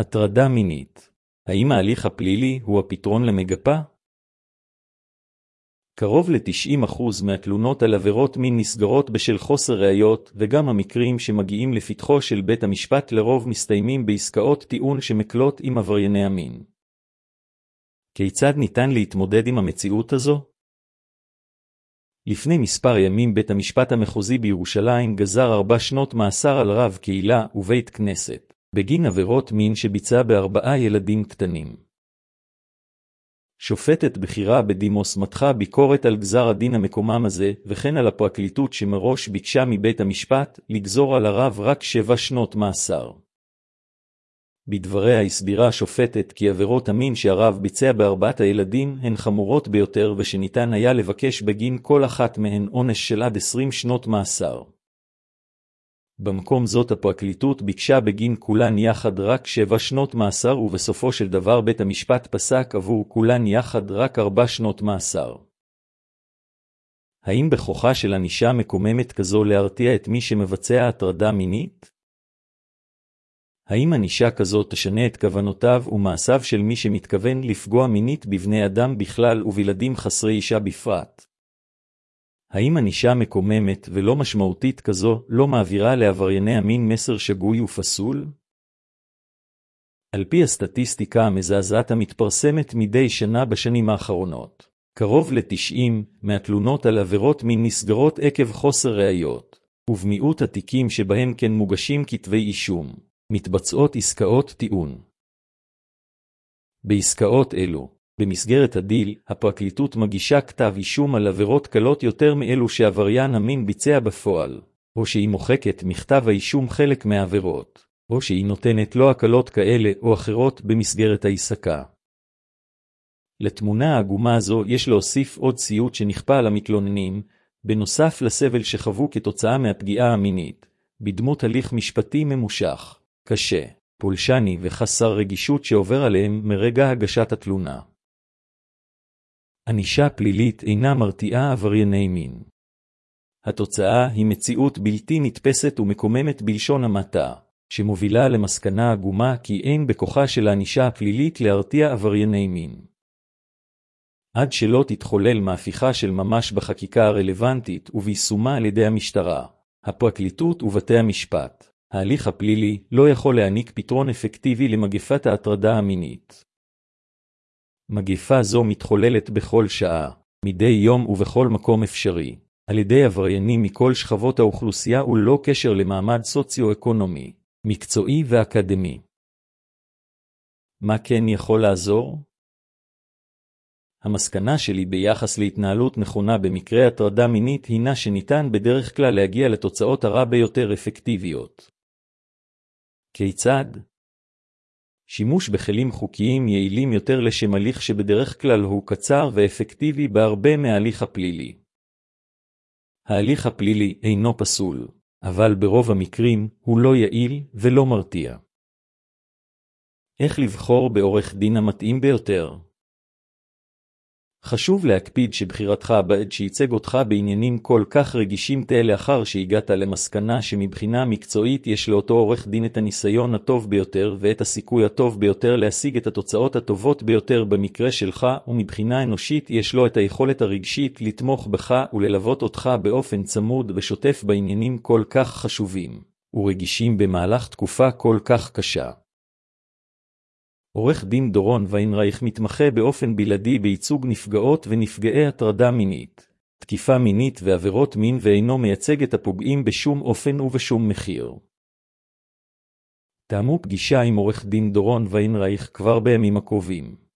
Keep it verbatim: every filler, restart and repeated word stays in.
הטרדה מינית. האם ההליך הפלילי הוא הפתרון למגפה? קרוב ל-תשעים אחוז מהתלונות על עבירות מין נסגרות בשל חוסר ראיות, וגם המקרים שמגיעים לפתחו של בית המשפט לרוב מסתיימים בעסקאות טיעון שמקלות עם עברייני המין. כיצד ניתן להתמודד עם המציאות הזו? לפני מספר ימים בית המשפט המחוזי בירושלים גזר ארבע שנות מאסר על רב קהילה ובית כנסת, בגין עבירות מין שביצע בארבעה ילדים קטנים. שופטת בחירה בדימוס מתחה ביקורת על גזר הדין המקומם הזה, וכן על הפרקליטות שמראש ביקשה מבית המשפט לגזור על הרב רק שבע שנות מאסר. בדבריה הסבירה השופטת כי עבירות המין שהרב ביצע בארבעת הילדים הן חמורות ביותר ושניתן היה לבקש בגין כל אחת מהן עונש של עד עשרים שנות מאסר. במקום זאת הפרקליטות ביקשה בגין כולן יחד רק שבע שנות מאסר, ובסופו של דבר בית המשפט פסק עבור כולן יחד רק ארבע שנות מאסר. האם בכוחה של ענישה מקוממת כזו להרתיע את מי שמבצע הטרדה מינית? האם ענישה כזו תשנה את כוונותיו ומעשיו של מי שמתכוון לפגוע מינית בבני אדם בכלל ובילדים חסרי אישה בפרט? האם ענישה מקוממת ולא משמעותית כזו לא מעבירה לעברייני המין מסר שגוי ופסול? על פי הסטטיסטיקה המזעזעת המתפרסמת מדי שנה בשנים האחרונות, קרוב ל-תשעים מהתלונות על עבירות מין נסגרות עקב חוסר ראיות, ובמיעוט התיקים שבהם כן מוגשים כתבי אישום, מתבצעות עסקאות טיעון. בעסקאות אלו, במסגרת הדיל, הפרקליטות מגישה כתב אישום על עבירות קלות יותר מאלו שעבריין המין ביצע בפועל, או שהיא מוחקת מכתב האישום חלק מהעבירות, או שהיא נותנת לו הקלות כאלה או אחרות במסגרת העסקה. לתמונה העגומה הזו יש להוסיף עוד סיוט שנכפה על המתלוננים, בנוסף לסבל שחוו כתוצאה מהפגיעה המינית, בדמות הליך משפטי ממושך, קשה, פולשני וחסר רגישות שעובר עליהם מרגע הגשת התלונה. ענישה פלילית אינה מרתיעה עברייני מין. התוצאה היא מציאות בלתי נתפסת ומקוממת בלשון המעטה, שמובילה למסקנה עגומה כי אין בכוחה של הענישה הפלילית להרתיע עברייני מין. עד שלא תתחולל מהפיכה של ממש בחקיקה הרלוונטית וביישומה על ידי המשטרה, הפרקליטות ובתי המשפט, ההליך הפלילי לא יכול להעניק פתרון אפקטיבי למגפת ההטרדה המינית. מגפה זו מתחוללת בכל שעה, מדי יום ובכל מקום אפשרי, על ידי עבריינים מכל שכבות האוכלוסייה וללא קשר למעמד סוציו-אקונומי, מקצועי ואקדמי. מה כן יכול לעזור? המסקנה שלי ביחס להתנהלות נכונה במקרה הטרדה מינית הינה שניתן בדרך כלל להגיע לתוצאות הרע ביותר אפקטיביות. כיצד? שימוש בכלים חוקיים יעילים יותר לשם הליך שבדרך כלל הוא קצר ואפקטיבי בהרבה מההליך הפלילי. ההליך הפלילי אינו פסול, אבל ברוב המקרים הוא לא יעיל ולא מרתיע. איך לבחור בעורך דין המתאים ביותר? חשוב להקפיד שבחירתך בעת שייצג אותך בעניינים כל כך רגישים תהיה לאחר שהגעת למסקנה שמבחינה מקצועית יש לאותו עורך דין את הניסיון הטוב ביותר ואת הסיכוי הטוב ביותר להשיג את התוצאות הטובות ביותר במקרה שלך, ומבחינה אנושית יש לו את היכולת הרגשית לתמוך בך וללוות אותך באופן צמוד ושוטף בעניינים כל כך חשובים ורגישים במהלך תקופה כל כך קשה. עורך דין דורון ויינרייך מתמחה באופן בלעדי בייצוג נפגעות ונפגעי הטרדה מינית, תקיפה מינית ועבירות מין, ואינו מייצג את הפוגעים בשום אופן ובשום מחיר. תאמו פגישה עם עורך דין דורון ויינרייך כבר בימים הקרובים.